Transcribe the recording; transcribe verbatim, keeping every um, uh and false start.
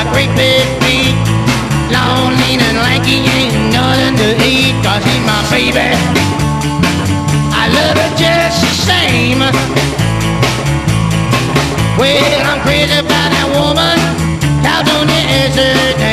got great big feet. Long, lean, and lanky, ain't nothing to eat, cause she's my baby. I love her just the same. Well, I'm crazy about that woman. Caledonia is her name.